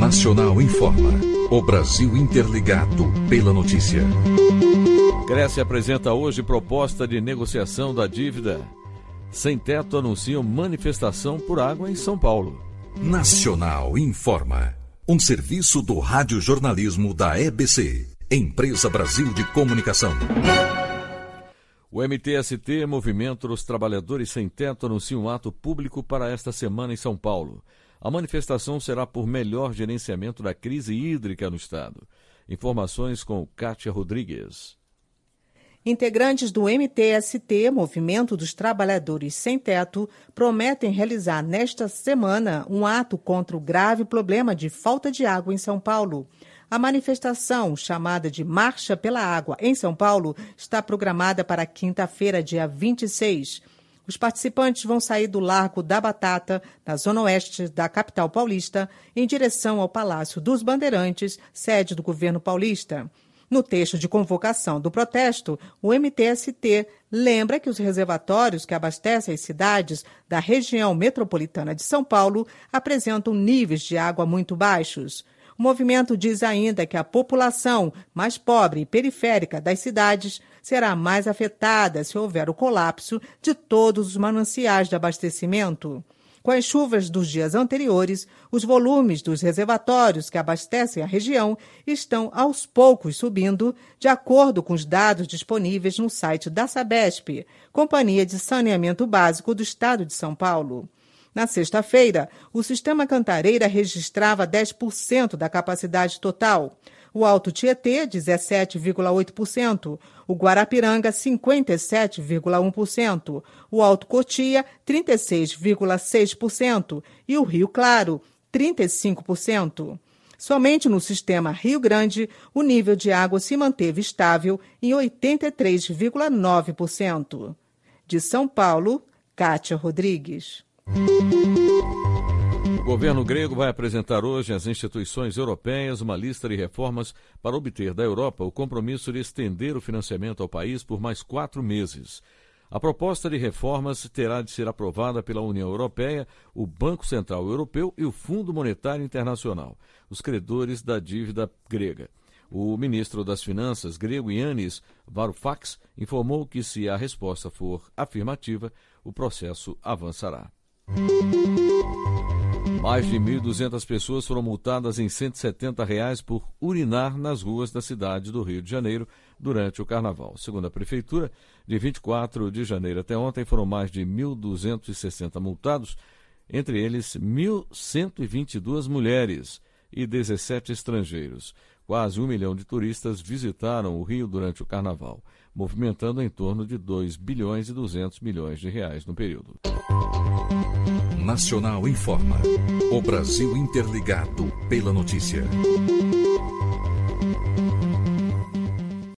Nacional informa. O Brasil interligado pela notícia. Grécia apresenta hoje proposta de negociação da dívida. Sem Teto anunciam manifestação por água em São Paulo. Nacional informa. Um serviço do radiojornalismo da EBC, Empresa Brasil de Comunicação. O MTST, Movimento dos Trabalhadores Sem Teto, anuncia um ato público para esta semana em São Paulo. A manifestação será por melhor gerenciamento da crise hídrica no Estado. Informações com Kátia Rodrigues. Integrantes do MTST, Movimento dos Trabalhadores Sem Teto, prometem realizar nesta semana um ato contra o grave problema de falta de água em São Paulo. A manifestação, chamada de Marcha pela Água em São Paulo, está programada para quinta-feira, dia 26. Os participantes vão sair do Largo da Batata, na zona oeste da capital paulista, em direção ao Palácio dos Bandeirantes, sede do governo paulista. No texto de convocação do protesto, o MTST lembra que os reservatórios que abastecem as cidades da região metropolitana de São Paulo apresentam níveis de água muito baixos. O movimento diz ainda que a população mais pobre e periférica das cidades será mais afetada se houver o colapso de todos os mananciais de abastecimento. Com as chuvas dos dias anteriores, os volumes dos reservatórios que abastecem a região estão aos poucos subindo, de acordo com os dados disponíveis no site da Sabesp, Companhia de Saneamento Básico do Estado de São Paulo. Na sexta-feira, o Sistema Cantareira registrava 10% da capacidade total. O Alto Tietê, 17,8%. O Guarapiranga, 57,1%. O Alto Cotia, 36,6%. E o Rio Claro, 35%. Somente no sistema Rio Grande, o nível de água se manteve estável em 83,9%. De São Paulo, Kátia Rodrigues. O governo grego vai apresentar hoje às instituições europeias uma lista de reformas para obter da Europa o compromisso de estender o financiamento ao país por mais 4 meses. A proposta de reformas terá de ser aprovada pela União Europeia, o Banco Central Europeu e o Fundo Monetário Internacional, os credores da dívida grega. O ministro das Finanças grego, Yannis Varoufakis, informou que, se a resposta for afirmativa, o processo avançará. Mais de 1.200 pessoas foram multadas em R$ 170 por urinar nas ruas da cidade do Rio de Janeiro durante o Carnaval. Segundo a Prefeitura, de 24 de janeiro até ontem foram mais de 1.260 multados, entre eles 1.122 mulheres e 17 estrangeiros. Quase 1 milhão de turistas visitaram o Rio durante o Carnaval, movimentando em torno de 2 bilhões e 200 milhões de reais no período. Nacional informa. O Brasil interligado pela notícia.